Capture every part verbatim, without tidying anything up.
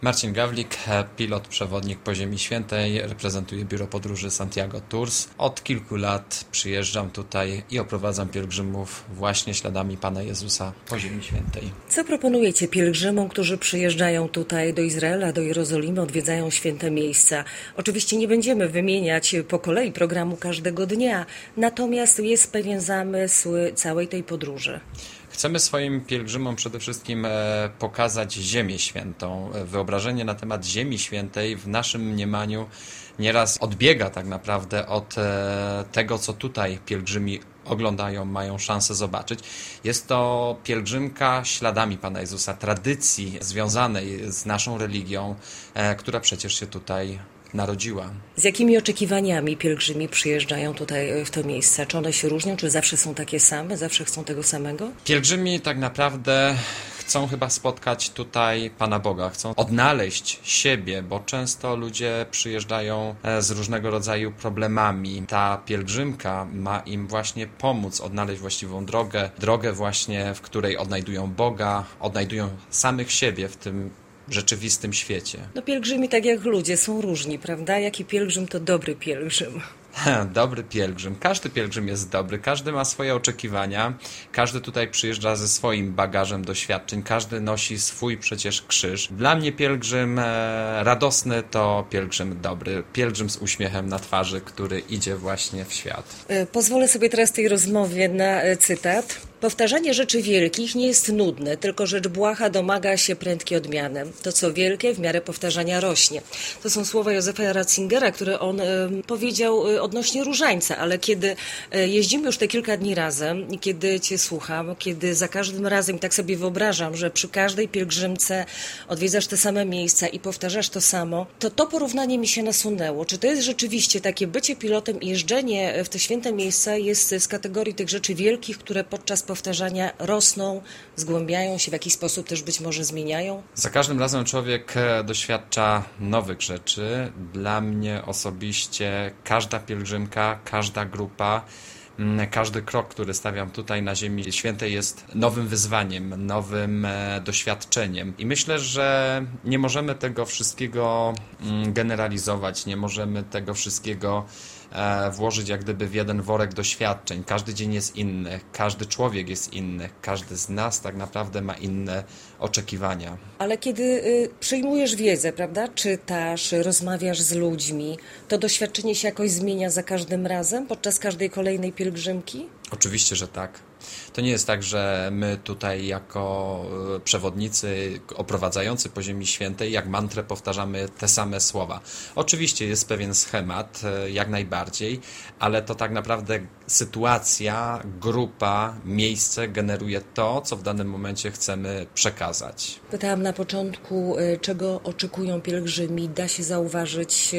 Marcin Gawlik, pilot, przewodnik po Ziemi Świętej, reprezentuję Biuro Podróży Santiago Tours. Od kilku lat przyjeżdżam tutaj i oprowadzam pielgrzymów właśnie śladami Pana Jezusa po Ziemi Świętej. Co proponujecie pielgrzymom, którzy przyjeżdżają tutaj do Izraela, do Jerozolimy, odwiedzają święte miejsca? Oczywiście nie będziemy wymieniać po kolei programu każdego dnia, natomiast jest pewien zamysł całej tej podróży. Chcemy swoim pielgrzymom przede wszystkim pokazać Ziemię Świętą. Wyobrażenie na temat Ziemi Świętej w naszym mniemaniu nieraz odbiega tak naprawdę od tego, co tutaj pielgrzymi oglądają, mają szansę zobaczyć. Jest to pielgrzymka śladami Pana Jezusa, tradycji związanej z naszą religią, która przecież się tutaj narodziła. Z jakimi oczekiwaniami pielgrzymi przyjeżdżają tutaj w to miejsce? Czy one się różnią? Czy zawsze są takie same? Zawsze chcą tego samego? Pielgrzymi tak naprawdę chcą chyba spotkać tutaj Pana Boga, chcą odnaleźć siebie, bo często ludzie przyjeżdżają z różnego rodzaju problemami. Ta pielgrzymka ma im właśnie pomóc odnaleźć właściwą drogę, drogę właśnie, w której odnajdują Boga, odnajdują samych siebie w tym rzeczywistym świecie. No pielgrzymi tak jak ludzie są różni, prawda? Jaki pielgrzym to dobry pielgrzym? Dobry pielgrzym. Każdy pielgrzym jest dobry, każdy ma swoje oczekiwania, każdy tutaj przyjeżdża ze swoim bagażem doświadczeń, każdy nosi swój przecież krzyż. Dla mnie pielgrzym radosny to pielgrzym dobry, pielgrzym z uśmiechem na twarzy, który idzie właśnie w świat. Pozwolę sobie teraz w tej rozmowie na cytat. Powtarzanie rzeczy wielkich nie jest nudne, tylko rzecz błaha domaga się prędkiej odmiany. To, co wielkie, w miarę powtarzania rośnie. To są słowa Józefa Ratzingera, które on y, powiedział y, odnośnie różańca, ale kiedy y, jeździmy już te kilka dni razem i kiedy Cię słucham, kiedy za każdym razem, tak sobie wyobrażam, że przy każdej pielgrzymce odwiedzasz te same miejsca i powtarzasz to samo, to to porównanie mi się nasunęło. Czy to jest rzeczywiście takie bycie pilotem i jeżdżenie w te święte miejsca jest z kategorii tych rzeczy wielkich, które podczas powtarzania rosną, zgłębiają się, w jakiś sposób też być może zmieniają? Za każdym razem człowiek doświadcza nowych rzeczy. Dla mnie osobiście każda pielgrzymka, każda grupa, każdy krok, który stawiam tutaj na Ziemi Świętej jest nowym wyzwaniem, nowym doświadczeniem. I myślę, że nie możemy tego wszystkiego generalizować, nie możemy tego wszystkiego włożyć jak gdyby w jeden worek doświadczeń. Każdy dzień jest inny, każdy człowiek jest inny, każdy z nas tak naprawdę ma inne oczekiwania. Ale kiedy y, przyjmujesz wiedzę, prawda, czytasz, rozmawiasz z ludźmi, to doświadczenie się jakoś zmienia za każdym razem, podczas każdej kolejnej pielgrzymki? Oczywiście, że tak. To nie jest tak, że my tutaj jako przewodnicy oprowadzający po Ziemi Świętej jak mantrę powtarzamy te same słowa. Oczywiście jest pewien schemat, jak najbardziej, ale to tak naprawdę sytuacja, grupa, miejsce generuje to, co w danym momencie chcemy przekazać. Pytałam na początku, czego oczekują pielgrzymi. Da się zauważyć,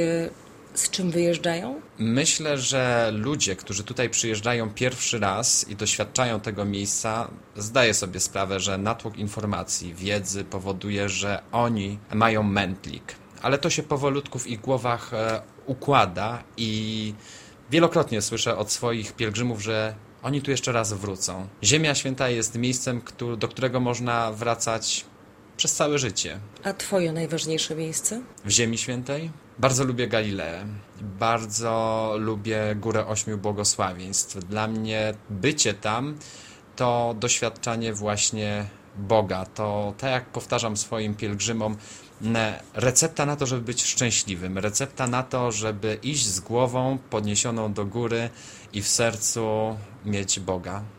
z czym wyjeżdżają? Myślę, że ludzie, którzy tutaj przyjeżdżają pierwszy raz i doświadczają tego miejsca, zdaję sobie sprawę, że natłok informacji, wiedzy powoduje, że oni mają mętlik. Ale to się powolutku w ich głowach układa i wielokrotnie słyszę od swoich pielgrzymów, że oni tu jeszcze raz wrócą. Ziemia Święta jest miejscem, do którego można wracać przez całe życie. A Twoje najważniejsze miejsce? W Ziemi Świętej? Bardzo lubię Galileę. Bardzo lubię Górę Ośmiu Błogosławieństw. Dla mnie bycie tam to doświadczanie właśnie Boga. To, tak jak powtarzam swoim pielgrzymom, recepta na to, żeby być szczęśliwym. Recepta na to, żeby iść z głową podniesioną do góry i w sercu mieć Boga.